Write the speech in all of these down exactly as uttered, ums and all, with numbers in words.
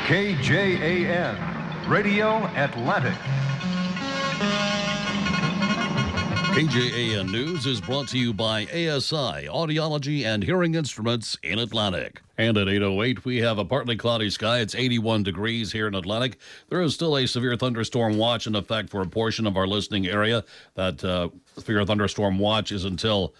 K J A N, Radio Atlantic. K J A N News is brought to you by A S I, Audiology and Hearing Instruments in Atlantic. And at eight oh eight, we have a partly cloudy sky. It's eighty-one degrees here in Atlantic. There is still a severe thunderstorm watch in effect for a portion of our listening area. That uh, severe thunderstorm watch is until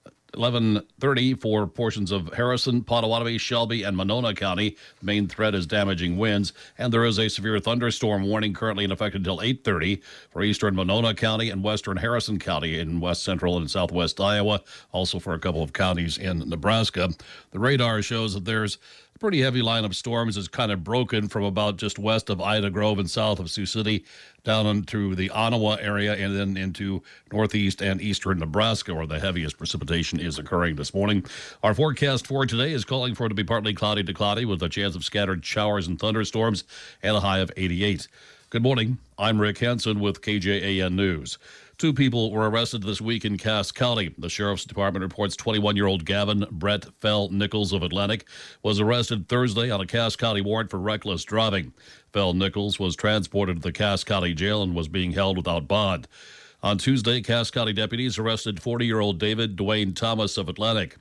eleven thirty for portions of Harrison, Potawatomi, Shelby, and Monona County. The main threat is damaging winds, and there is a severe thunderstorm warning currently in effect until eight thirty for eastern Monona County and western Harrison County in west central and southwest Iowa, also for a couple of counties in Nebraska. The radar shows that there's a pretty heavy line of storms is kind of broken from about just west of Ida Grove and south of Sioux City down into the Ottawa area and then into northeast and eastern Nebraska, where the heaviest precipitation is occurring this morning. Our forecast for today is calling for it to be partly cloudy to cloudy with a chance of scattered showers and thunderstorms and a high of eighty-eight. Good morning. I'm Rick Henson with K J A N News. Two people were arrested this week in Cass County. The Sheriff's Department reports twenty-one-year-old Gavin Brett Fell Nichols of Atlantic was arrested Thursday on a Cass County warrant for reckless driving. Fell Nichols was transported to the Cass County Jail and was being held without bond. On Tuesday, Cass County deputies arrested forty-year-old David Dwayne Thomas of Atlantic.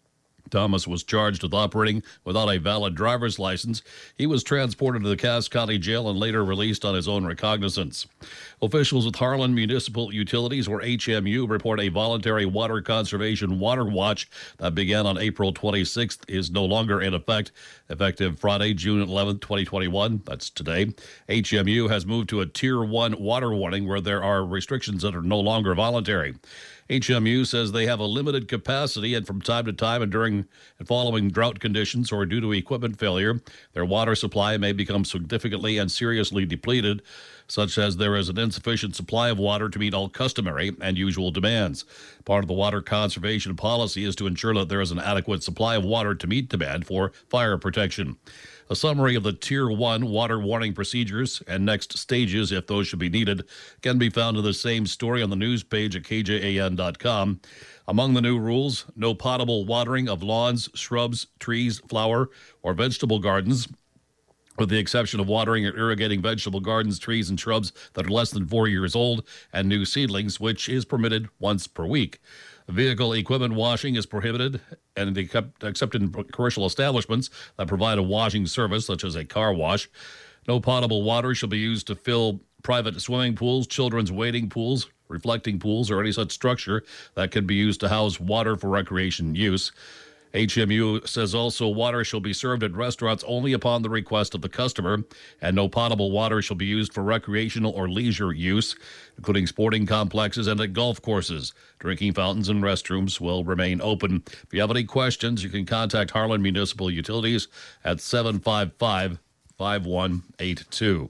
Thomas was charged with operating without a valid driver's license. He was transported to the Cass County Jail and later released on his own recognizance. Officials with Harlan Municipal Utilities, or H M U, report a voluntary water conservation water watch that began on April twenty-sixth is no longer in effect. Effective Friday, June eleventh, twenty twenty-one, that's today, H M U has moved to a Tier one water warning where there are restrictions that are no longer voluntary. H M U says they have a limited capacity, and from time to time and during and following drought conditions or due to equipment failure, their water supply may become significantly and seriously depleted, such as there is an insufficient supply of water to meet all customary and usual demands. Part of the water conservation policy is to ensure that there is an adequate supply of water to meet demand for fire protection. A summary of the Tier one water warning procedures and next stages, if those should be needed, can be found in the same story on the news page at K J A N dot com. Among the new rules, no potable watering of lawns, shrubs, trees, flower, or vegetable gardens, with the exception of watering or irrigating vegetable gardens, trees, and shrubs that are less than four years old, and new seedlings, which is permitted once per week. Vehicle equipment washing is prohibited and except in commercial establishments that provide a washing service, such as a car wash. No potable water shall be used to fill private swimming pools, children's wading pools, reflecting pools, or any such structure that can be used to house water for recreation use. H M U says also water shall be served at restaurants only upon the request of the customer, and no potable water shall be used for recreational or leisure use, including sporting complexes and at golf courses. Drinking fountains and restrooms will remain open. If you have any questions, you can contact Harlan Municipal Utilities at seven five five, five one eight two.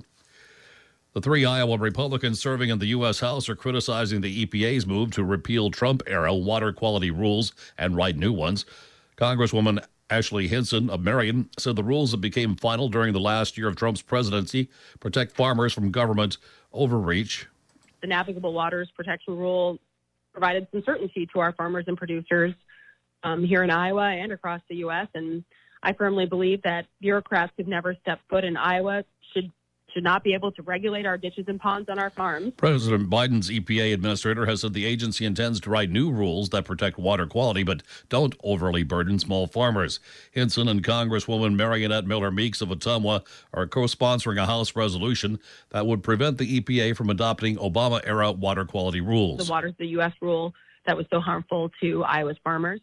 The three Iowa Republicans serving in the U S House are criticizing the E P A's move to repeal Trump-era water quality rules and write new ones. Congresswoman Ashley Hinson of Marion said the rules that became final during the last year of Trump's presidency protect farmers from government overreach. The Navigable Waters Protection Rule provided some certainty to our farmers and producers um, here in Iowa and across the U S, and I firmly believe that bureaucrats who've never stepped foot in Iowa should should not be able to regulate our ditches and ponds on our farms. President Biden's E P A administrator has said the agency intends to write new rules that protect water quality but don't overly burden small farmers. Hinson and Congresswoman Marionette Miller Meeks of Ottumwa are co-sponsoring a House resolution that would prevent the E P A from adopting Obama-era water quality rules. The Waters the U S rule that was so harmful to Iowa's farmers.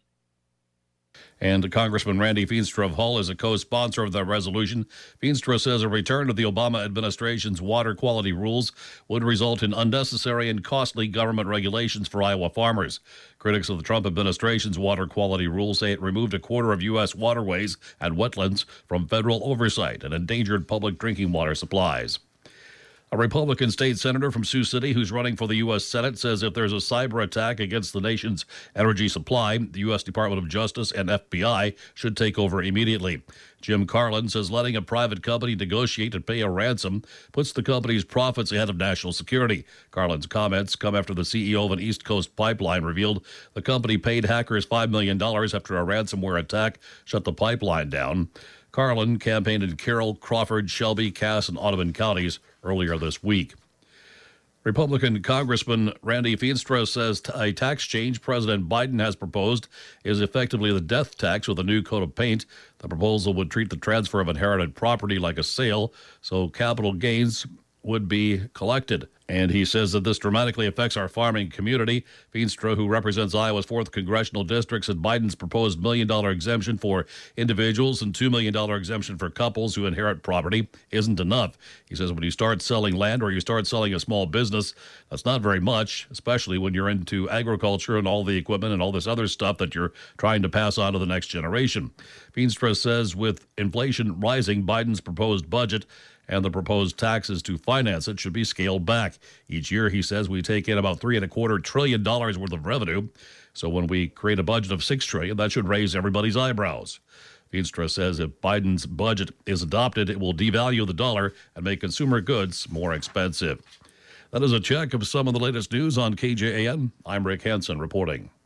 And Congressman Randy Feenstra of Hull is a co-sponsor of the resolution. Feenstra says a return to the Obama administration's water quality rules would result in unnecessary and costly government regulations for Iowa farmers. Critics of the Trump administration's water quality rules say it removed a quarter of U S waterways and wetlands from federal oversight and endangered public drinking water supplies. A Republican state senator from Sioux City who's running for the U S Senate says if there's a cyber attack against the nation's energy supply, the U S Department of Justice and F B I should take over immediately. Jim Carlin says letting a private company negotiate and pay a ransom puts the company's profits ahead of national security. Carlin's comments come after the C E O of an East Coast pipeline revealed the company paid hackers five million dollars after a ransomware attack shut the pipeline down. Carlin campaigned in Carroll, Crawford, Shelby, Cass, and Audubon counties earlier this week. Republican Congressman Randy Feenstra says a tax change President Biden has proposed is effectively the death tax with a new coat of paint. The proposal would treat the transfer of inherited property like a sale, so capital gains would be collected. And he says that this dramatically affects our farming community. Feenstra, who represents Iowa's fourth congressional district, said Biden's proposed million dollar exemption for individuals and two million dollar exemption for couples who inherit property isn't enough. He says when you start selling land or you start selling a small business, that's not very much, especially when you're into agriculture and all the equipment and all this other stuff that you're trying to pass on to the next generation. Feenstra says with inflation rising, Biden's proposed budget and the proposed taxes to finance it should be scaled back. Each year, he says, we take in about three and a quarter trillion dollars worth of revenue. So when we create a budget of six trillion, that should raise everybody's eyebrows. Feenstra says if Biden's budget is adopted, it will devalue the dollar and make consumer goods more expensive. That is a check of some of the latest news on K J A N. I'm Rick Hansen reporting.